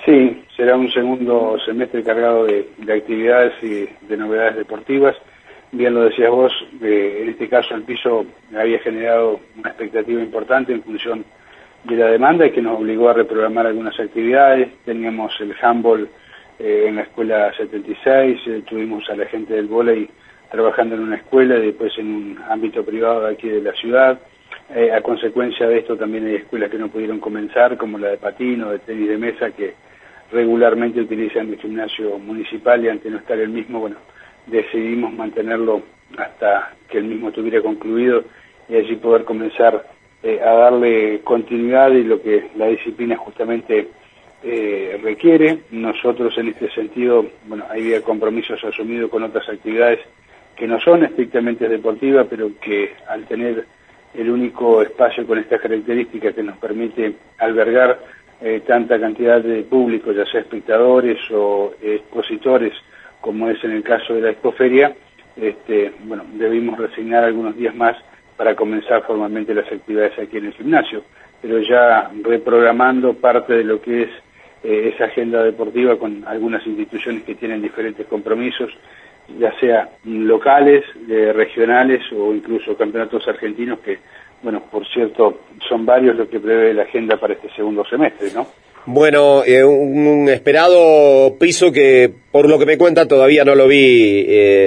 Sí, será un segundo semestre cargado de actividades y de novedades deportivas. Bien lo decías vos, en este caso el piso había generado una expectativa importante en función de la demanda y que nos obligó a reprogramar algunas actividades. Teníamos el handball en la escuela 76, tuvimos a la gente del vóley trabajando en una escuela y después en un ámbito privado de aquí de la ciudad. A consecuencia de esto también hay escuelas que no pudieron comenzar, como la de patín o de tenis de mesa, que regularmente utilizan el gimnasio municipal, y ante no estar el mismo, bueno, decidimos mantenerlo hasta que el mismo estuviera concluido y allí poder comenzar a darle continuidad y lo que la disciplina justamente requiere. Nosotros en este sentido, bueno, había compromisos asumidos con otras actividades que no son estrictamente deportivas, pero que al tener el único espacio con estas características que nos permite albergar tanta cantidad de público, ya sea espectadores o expositores, como es en el caso de la Expoferia, bueno, debimos resignar algunos días más para comenzar formalmente las actividades aquí en el gimnasio, pero ya reprogramando parte de lo que es esa agenda deportiva con algunas instituciones que tienen diferentes compromisos, ya sea locales, regionales o incluso campeonatos argentinos que, bueno, por cierto, son varios los que prevé la agenda para este segundo semestre, ¿no? Bueno, un esperado piso que, por lo que me cuenta, todavía no lo vi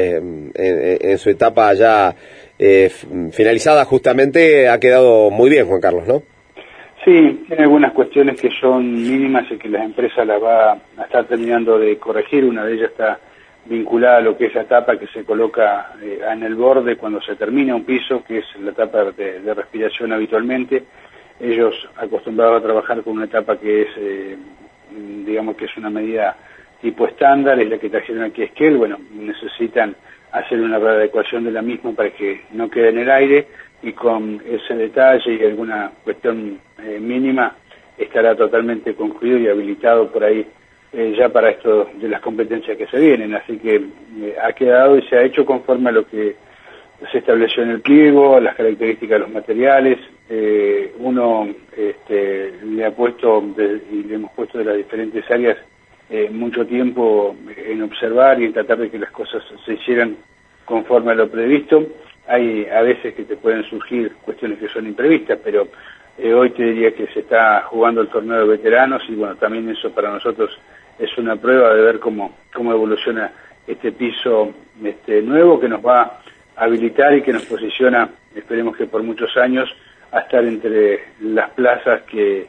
en su etapa ya finalizada justamente. Ha quedado muy bien, Juan Carlos, ¿no? Sí, tiene algunas cuestiones que son mínimas y que las empresas las va a estar terminando de corregir. Una de ellas está vinculada a lo que es la tapa que se coloca en el borde cuando se termina un piso, que es la tapa de respiración habitualmente. Ellos acostumbrados a trabajar con una tapa que es, digamos que es una medida tipo estándar, es la que trajeron aquí a Esquel. Bueno, necesitan hacer una readecuación de la misma para que no quede en el aire, y con ese detalle y alguna cuestión mínima estará totalmente concluido y habilitado por ahí ya para esto de las competencias que se vienen. Así que ha quedado y se ha hecho conforme a lo que se estableció en el pliego, las características de los materiales. Uno le ha puesto y le hemos puesto de las diferentes áreas mucho tiempo en observar y en tratar de que las cosas se hicieran conforme a lo previsto. Hay a veces que te pueden surgir cuestiones que son imprevistas, pero hoy te diría que se está jugando el torneo de veteranos y bueno, también eso para nosotros es una prueba de ver cómo evoluciona este piso nuevo que nos va a habilitar y que nos posiciona, esperemos que por muchos años, a estar entre las plazas que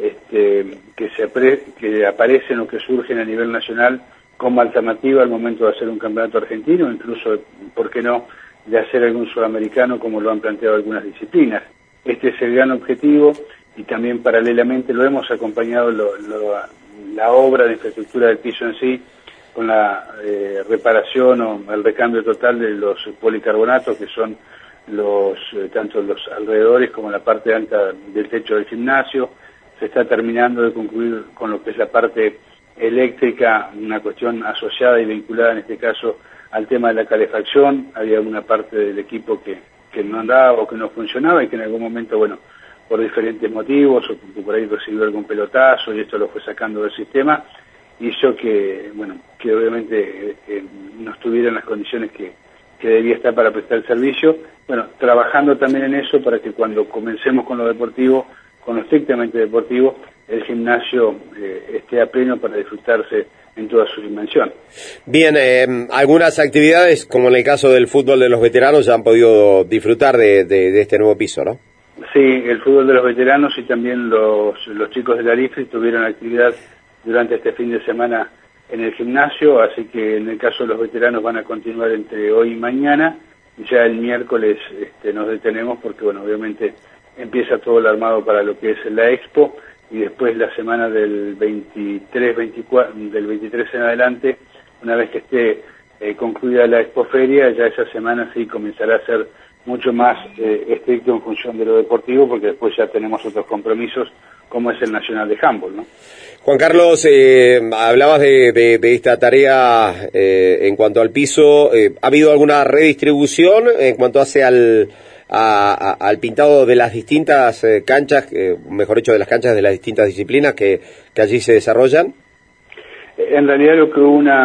aparecen o que surgen a nivel nacional como alternativa al momento de hacer un campeonato argentino, incluso, ¿por qué no?, de hacer algún sudamericano, como lo han planteado algunas disciplinas. Este es el gran objetivo y también paralelamente lo hemos acompañado la obra de infraestructura del piso en sí, con la reparación o el recambio total de los policarbonatos, que son tanto los alrededores como la parte alta del techo del gimnasio. Se está terminando de concluir con lo que es la parte eléctrica, una cuestión asociada y vinculada en este caso al tema de la calefacción. Había una parte del equipo que no andaba o que no funcionaba y que en algún momento, bueno, por diferentes motivos o porque por ahí recibió algún pelotazo y esto lo fue sacando del sistema, hizo que, bueno, que obviamente no estuviera en las condiciones que debía estar para prestar el servicio. Bueno, trabajando también en eso para que cuando comencemos con lo deportivo, con lo estrictamente deportivo, el gimnasio esté a pleno para disfrutarse en toda su dimensión. Bien, algunas actividades, como en el caso del fútbol de los veteranos, ya han podido disfrutar de este nuevo piso, ¿no? Sí, el fútbol de los veteranos y también los chicos de la IFRI tuvieron actividad durante este fin de semana en el gimnasio, así que en el caso de los veteranos van a continuar entre hoy y mañana, y ya el miércoles nos detenemos porque, bueno, obviamente empieza todo el armado para lo que es la Expo, y después la semana del 23 en adelante, una vez que esté concluida la Expoferia, ya esa semana sí comenzará a ser mucho más estricto en función de lo deportivo, porque después ya tenemos otros compromisos, como es el Nacional de Handball, ¿no? Juan Carlos, hablabas de esta tarea en cuanto al piso. ¿Ha habido alguna redistribución en cuanto hace al pintado de las distintas canchas, mejor dicho, de las canchas de las distintas disciplinas que allí se desarrollan? En realidad lo que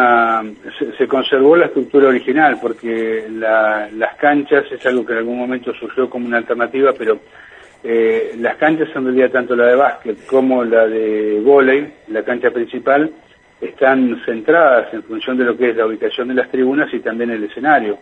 se conservó la estructura original, porque las canchas es algo que en algún momento surgió como una alternativa, pero las canchas en realidad, tanto la de básquet como la de vóley, la cancha principal, están centradas en función de lo que es la ubicación de las tribunas y también el escenario.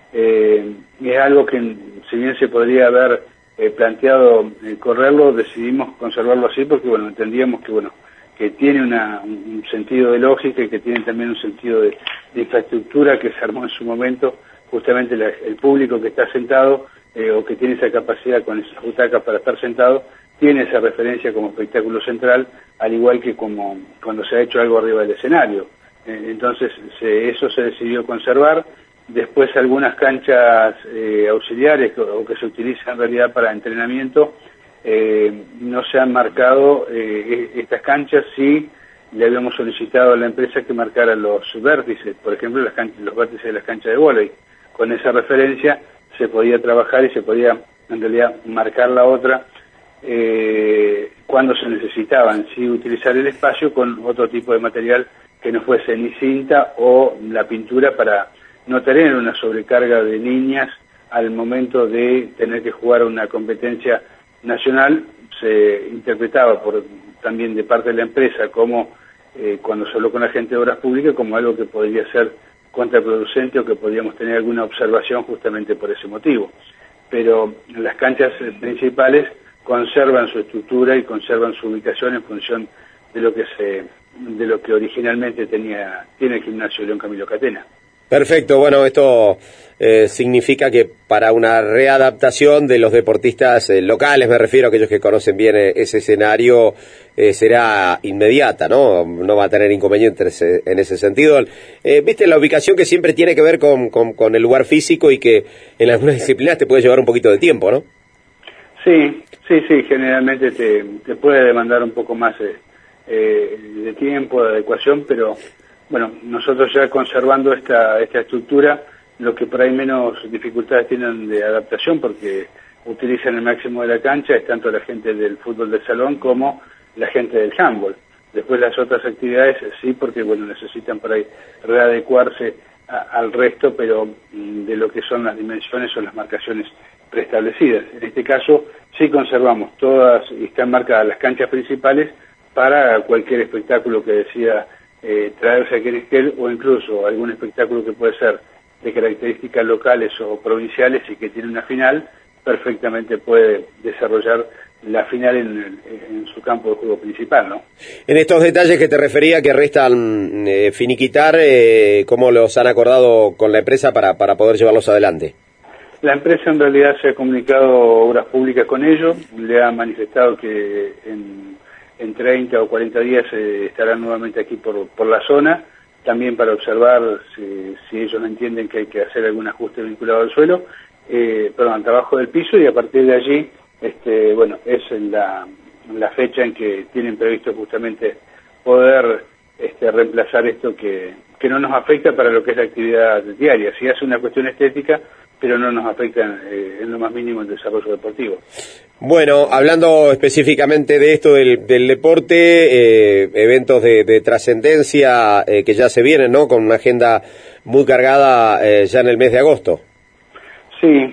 Es algo que, si bien se podría haber planteado correrlo, decidimos conservarlo así porque, bueno, entendíamos que tiene un sentido de lógica y que tiene también un sentido de infraestructura que se armó en su momento. Justamente el público que está sentado o que tiene esa capacidad con esas butacas para estar sentado, tiene esa referencia como espectáculo central, al igual que como cuando se ha hecho algo arriba del escenario. Entonces eso se decidió conservar. Después algunas canchas auxiliares o que se utilizan en realidad para entrenamiento, no se han marcado estas canchas. Sí le habíamos solicitado a la empresa que marcara los vértices, por ejemplo los vértices de las canchas de vóley. Con esa referencia se podía trabajar y se podía en realidad marcar la otra cuando se necesitaban, sí utilizar el espacio con otro tipo de material que no fuese ni cinta o la pintura, para no tener una sobrecarga de líneas al momento de tener que jugar una competencia nacional. Se interpretaba también de parte de la empresa como cuando se habló con la gente de Obras Públicas como algo que podría ser contraproducente o que podríamos tener alguna observación justamente por ese motivo. Pero las canchas principales conservan su estructura y conservan su ubicación en función de lo que originalmente tiene el gimnasio León Camilo Catena. Perfecto, bueno, esto significa que para una readaptación de los deportistas locales, me refiero a aquellos que conocen bien ese escenario, será inmediata, ¿no? No va a tener inconvenientes en ese sentido. Viste, la ubicación que siempre tiene que ver con el lugar físico y que en algunas disciplinas te puede llevar un poquito de tiempo, ¿no? Sí, generalmente te puede demandar un poco más de tiempo, de adecuación, pero bueno, nosotros ya conservando esta estructura, lo que por ahí menos dificultades tienen de adaptación, porque utilizan el máximo de la cancha, es tanto la gente del fútbol de salón como la gente del handball. Después las otras actividades sí, porque bueno, necesitan por ahí readecuarse al resto, pero de lo que son las dimensiones o las marcaciones preestablecidas. En este caso sí conservamos todas y están marcadas las canchas principales para cualquier espectáculo que decida traerse a Querezquel, o incluso algún espectáculo que puede ser de características locales o provinciales y que tiene una final, perfectamente puede desarrollar la final en su campo de juego principal, ¿no? En estos detalles que te refería que restan finiquitar, ¿cómo los han acordado con la empresa para poder llevarlos adelante? La empresa en realidad se ha comunicado Obras Públicas con ellos, le ha manifestado que en 30 o 40 días estarán nuevamente aquí por la zona, también para observar si ellos entienden que hay que hacer algún ajuste vinculado al suelo, al trabajo del piso, y a partir de allí, bueno, es en la fecha en que tienen previsto justamente poder reemplazar esto que no nos afecta para lo que es la actividad diaria. Sí hace una cuestión estética, pero no nos afecta en lo más mínimo el desarrollo deportivo. Bueno, hablando específicamente de esto del deporte, eventos de trascendencia que ya se vienen, ¿no? Con una agenda muy cargada ya en el mes de agosto. Sí,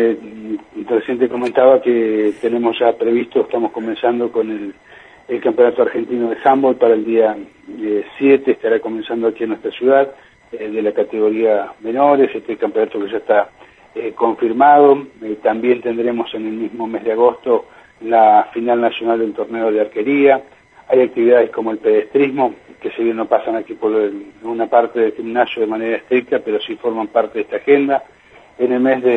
recién te comentaba que tenemos ya previsto, estamos comenzando con el Campeonato Argentino de Handball para el día 7, estará comenzando aquí en nuestra ciudad, de la categoría menores, este campeonato que ya está confirmado. También tendremos en el mismo mes de agosto la final nacional del torneo de arquería. Hay actividades como el pedestrismo, que si bien no pasan aquí por una parte del gimnasio de manera estricta, pero sí forman parte de esta agenda. En el mes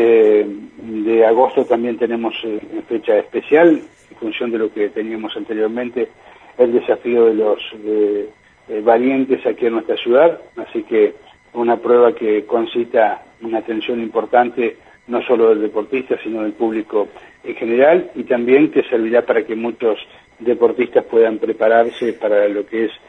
de agosto también tenemos fecha especial, en función de lo que teníamos anteriormente, el desafío de los valientes aquí en nuestra ciudad, así que una prueba que concita una atención importante no solo del deportista, sino del público en general, y también que servirá para que muchos deportistas puedan prepararse para lo que es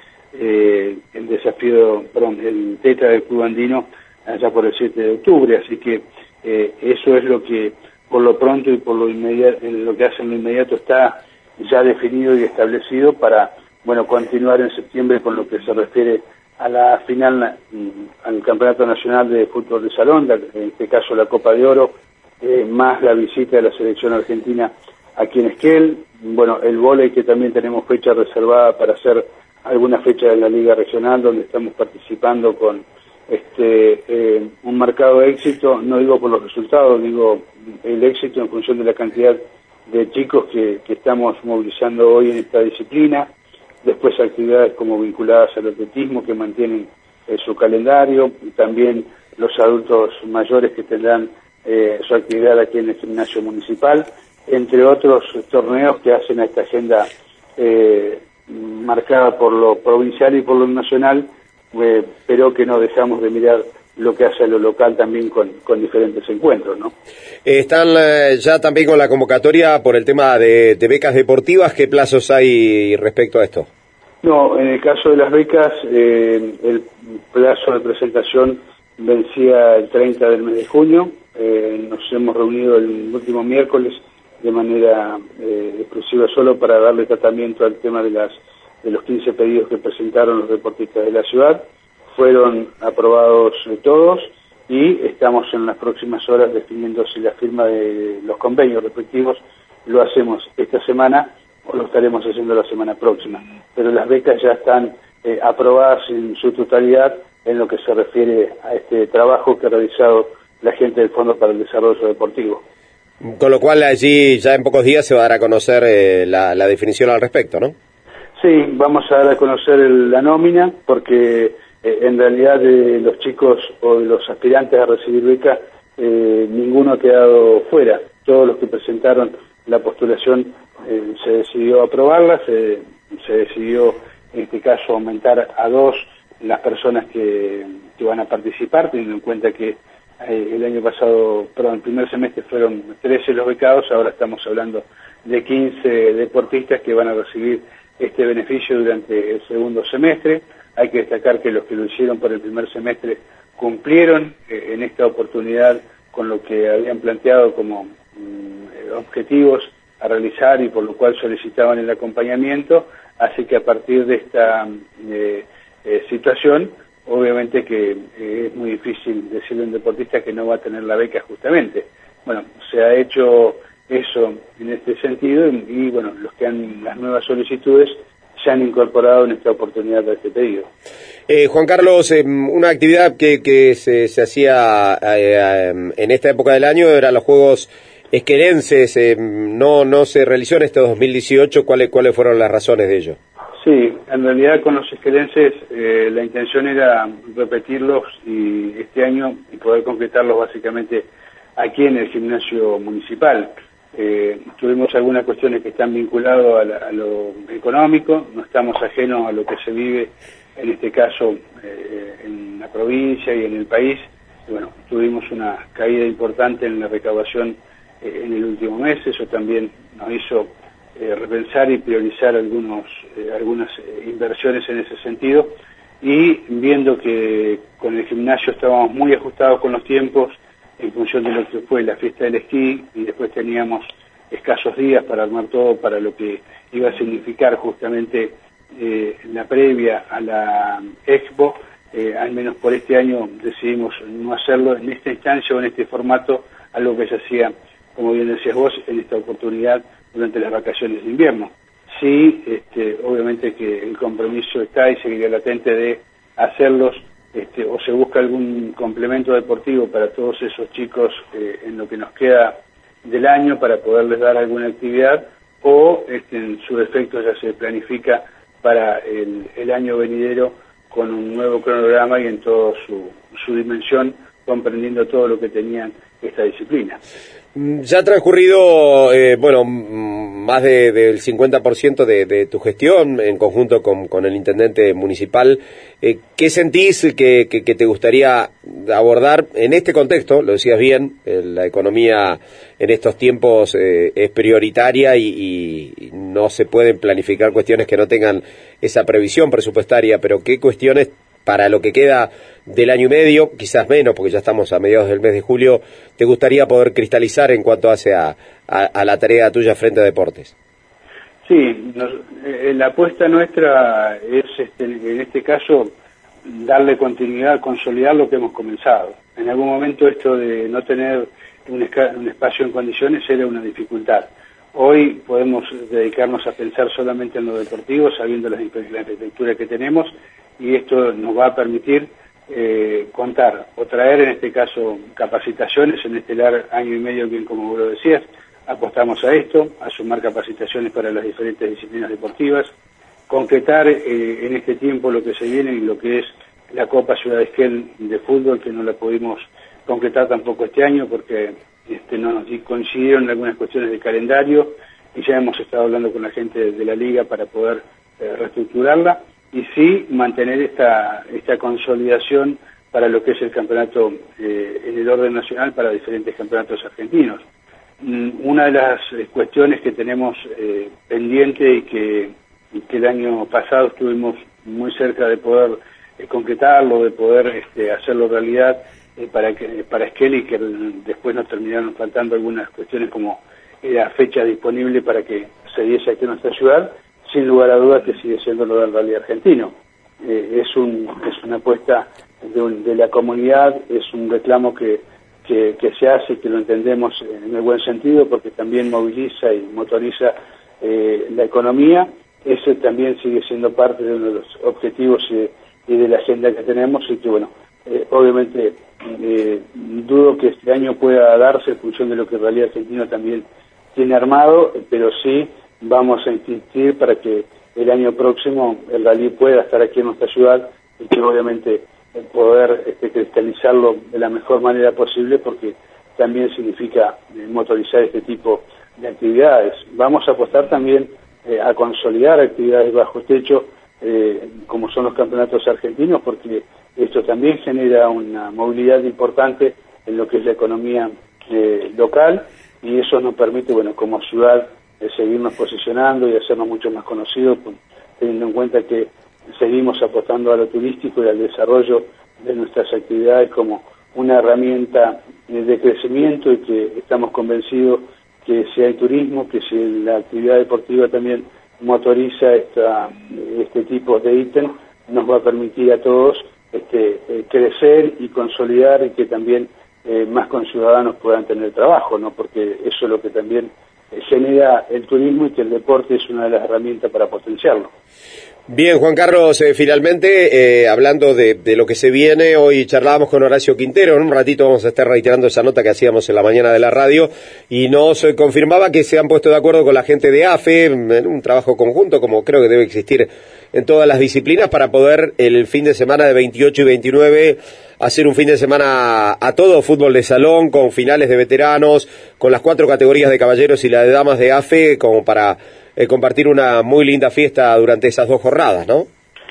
el desafío, el tetra del Club Andino allá por el 7 de octubre, así que eso es lo que por lo pronto y por lo inmediato, lo que hace en lo inmediato está ya definido y establecido para, bueno, continuar en septiembre con lo que se refiere a la final, al Campeonato Nacional de Fútbol de Salón, en este caso la Copa de Oro, más la visita de la selección argentina aquí en Esquel. Bueno, el vóley, que también tenemos fecha reservada para hacer alguna fecha de la Liga Regional, donde estamos participando con un marcado éxito, no digo por los resultados, digo el éxito en función de la cantidad de chicos que estamos movilizando hoy en esta disciplina. Después actividades como vinculadas al atletismo que mantienen su calendario, y también los adultos mayores que tendrán su actividad aquí en el gimnasio municipal, entre otros torneos que hacen a esta agenda marcada por lo provincial y por lo nacional, pero que no dejamos de mirar lo que hace a lo local también con diferentes encuentros, ¿no? Están ya también con la convocatoria por el tema de becas deportivas. ¿Qué plazos hay respecto a esto? No, en el caso de las becas, el plazo de presentación vencía el 30 del mes de junio. Nos hemos reunido el último miércoles de manera exclusiva solo para darle tratamiento al tema de los 15 pedidos que presentaron los deportistas de la ciudad. Fueron aprobados todos y estamos en las próximas horas definiendo si la firma de los convenios respectivos lo hacemos esta semana o lo estaremos haciendo la semana próxima. Pero las becas ya están aprobadas en su totalidad en lo que se refiere a este trabajo que ha realizado la gente del Fondo para el Desarrollo Deportivo. Con lo cual allí ya en pocos días se va a dar a conocer la definición al respecto, ¿no? Sí, vamos a dar a conocer la nómina, porque en realidad de los chicos o de los aspirantes a recibir beca, ninguno ha quedado fuera. Todos los que presentaron la postulación se decidió aprobarla, se decidió en este caso aumentar a 2 las personas que van a participar, teniendo en cuenta que el año pasado, perdón, el primer semestre fueron 13 los becados, ahora estamos hablando de 15 deportistas que van a recibir este beneficio durante el segundo semestre. Hay que destacar que los que lo hicieron por el primer semestre cumplieron en esta oportunidad con lo que habían planteado como objetivos a realizar y por lo cual solicitaban el acompañamiento, así que a partir de esta situación, obviamente que es muy difícil decirle a un deportista que no va a tener la beca justamente. Bueno, se ha hecho eso en este sentido y bueno, los que han las nuevas solicitudes se han incorporado en esta oportunidad de este pedido. Juan Carlos, una actividad que se hacía en esta época del año eran los Juegos Esquelenses, no se realizó en este 2018, ¿cuáles fueron las razones de ello? Sí, en realidad con los esquelenses la intención era repetirlos y este año y poder concretarlos básicamente aquí en el gimnasio municipal. Tuvimos algunas cuestiones que están vinculadas a lo económico, no estamos ajenos a lo que se vive en este caso en la provincia y en el país. Y bueno, tuvimos una caída importante en la recaudación en el último mes, eso también nos hizo repensar y priorizar algunas inversiones en ese sentido, y viendo que con el gimnasio estábamos muy ajustados con los tiempos en función de lo que fue la fiesta del esquí y después teníamos escasos días para armar todo para lo que iba a significar justamente la previa a la Expo, al menos por este año decidimos no hacerlo en esta instancia o en este formato, algo que se hacía, como bien decías vos, en esta oportunidad durante las vacaciones de invierno. Sí, obviamente que el compromiso está y seguirá latente de hacerlos, o se busca algún complemento deportivo para todos esos chicos en lo que nos queda del año para poderles dar alguna actividad, o en su defecto ya se planifica para el año venidero con un nuevo cronograma y en toda su dimensión, comprendiendo todo lo que tenían esta disciplina. Ya ha transcurrido, más del 50% de tu gestión en conjunto con el intendente municipal. ¿Qué sentís que te gustaría abordar en este contexto? Lo decías bien, la economía en estos tiempos es prioritaria y no se pueden planificar cuestiones que no tengan esa previsión presupuestaria, pero ¿qué cuestiones para lo que queda del año y medio, quizás menos, porque ya estamos a mediados del mes de julio, te gustaría poder cristalizar en cuanto hace a la tarea tuya frente a deportes? Sí, la apuesta nuestra es, en este caso, darle continuidad, consolidar lo que hemos comenzado. En algún momento esto de no tener un espacio en condiciones era una dificultad. Hoy podemos dedicarnos a pensar solamente en lo deportivo, sabiendo la infraestructura que tenemos, y esto nos va a permitir contar o traer, en este caso, capacitaciones. En este año y medio, bien como vos lo decías, apostamos a esto, a sumar capacitaciones para las diferentes disciplinas deportivas, concretar en este tiempo lo que se viene y lo que es la Copa Ciudad Esquel de fútbol, que no la pudimos concretar tampoco este año porque no nos coincidieron algunas cuestiones de calendario, y ya hemos estado hablando con la gente de la liga para poder reestructurarla, y sí mantener esta consolidación para lo que es el campeonato en el orden nacional para diferentes campeonatos argentinos. Una de las cuestiones que tenemos pendiente y que el año pasado estuvimos muy cerca de poder concretarlo, de poder hacerlo realidad para Esquel, y que después nos terminaron faltando algunas cuestiones como la fecha disponible para que se diese aquí en nuestra ciudad. Sin lugar a dudas que sigue siendo lo del rally argentino. Es una apuesta de la comunidad, es un reclamo que se hace, que lo entendemos en el buen sentido, porque también moviliza y motoriza la economía. Ese también sigue siendo parte de uno de los objetivos y de la agenda que tenemos, y que bueno, obviamente dudo que este año pueda darse en función de lo que el Rally Argentino también tiene armado, pero sí vamos a insistir para que el año próximo el rally pueda estar aquí en nuestra ciudad, y que obviamente poder cristalizarlo de la mejor manera posible, porque también significa motorizar este tipo de actividades. Vamos a apostar también a consolidar actividades bajo techo, como son los campeonatos argentinos, porque esto también genera una movilidad importante en lo que es la economía local, y eso nos permite, bueno, como ciudad, seguirnos posicionando y hacernos mucho más conocidos, teniendo en cuenta que seguimos apostando a lo turístico y al desarrollo de nuestras actividades como una herramienta de crecimiento, y que estamos convencidos que si hay turismo, que si la actividad deportiva también motoriza este tipo de ítem, nos va a permitir a todos crecer y consolidar, y que también más conciudadanos puedan tener trabajo, ¿no? Porque eso es lo que también genera el turismo, y que el deporte es una de las herramientas para potenciarlo. Bien, Juan Carlos, finalmente, hablando de lo que se viene, hoy charlábamos con Horacio Quintero, en un ratito vamos a estar reiterando esa nota que hacíamos en la mañana de la radio, y nos confirmaba que se han puesto de acuerdo con la gente de AFE, en un trabajo conjunto, como creo que debe existir en todas las disciplinas, para poder el fin de semana de 28 y 29 hacer un fin de semana a todo fútbol de salón, con finales de veteranos, con las 4 categorías de caballeros y la de damas de AFE, como para compartir una muy linda fiesta durante esas 2 jornadas, ¿no?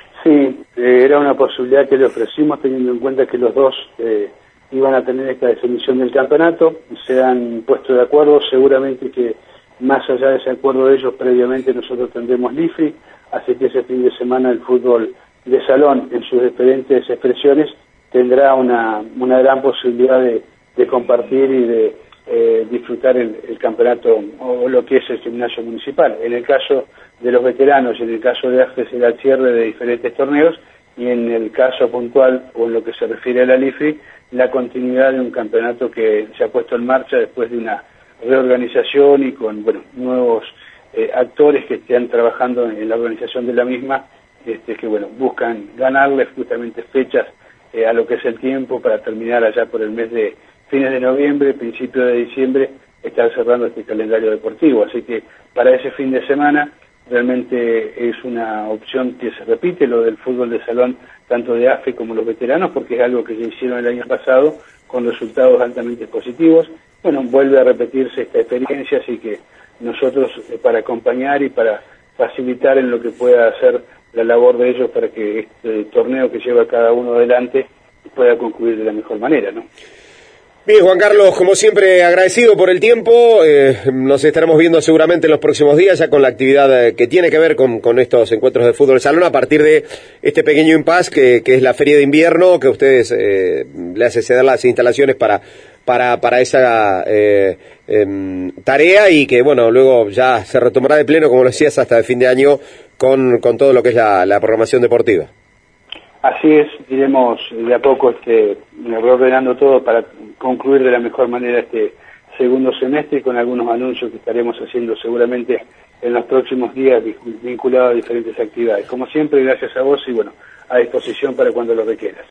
Sí, era una posibilidad que le ofrecimos, teniendo en cuenta que los dos iban a tener esta definición del campeonato. Se han puesto de acuerdo, seguramente que más allá de ese acuerdo de ellos, previamente nosotros tendremos LIFRI, así que ese fin de semana el fútbol de salón, en sus diferentes expresiones, tendrá una gran posibilidad de compartir y de disfrutar el campeonato, o lo que es el gimnasio municipal. En el caso de los veteranos y en el caso de AFE será el cierre de diferentes torneos, y en el caso puntual, o en lo que se refiere a la LIFRI, la continuidad de un campeonato que se ha puesto en marcha después de una reorganización y con nuevos actores que están trabajando en la organización de la misma, que buscan ganarle justamente fechas a lo que es el tiempo, para terminar allá por el mes de fines de noviembre, principio de diciembre, estar cerrando este calendario deportivo. Así que para ese fin de semana realmente es una opción que se repite, lo del fútbol de salón, tanto de AFE como los veteranos, porque es algo que ya hicieron el año pasado con resultados altamente positivos. Vuelve a repetirse esta experiencia, así que nosotros, para acompañar y para facilitar en lo que pueda hacer la labor de ellos, para que este torneo que lleva cada uno adelante pueda concluir de la mejor manera, ¿no? Bien, Juan Carlos, como siempre, agradecido por el tiempo. Nos estaremos viendo seguramente en los próximos días, ya con la actividad que tiene que ver con estos encuentros de fútbol salón, a partir de este pequeño impasse que es la feria de invierno, que ustedes le hace ceder las instalaciones para esa tarea, y que luego ya se retomará de pleno, como lo decías, hasta el fin de año con todo lo que es la programación deportiva. Así es, iremos de a poco reordenando todo para concluir de la mejor manera este segundo semestre, y con algunos anuncios que estaremos haciendo seguramente en los próximos días vinculados a diferentes actividades. Como siempre, gracias a vos y bueno, a disposición para cuando lo requieras.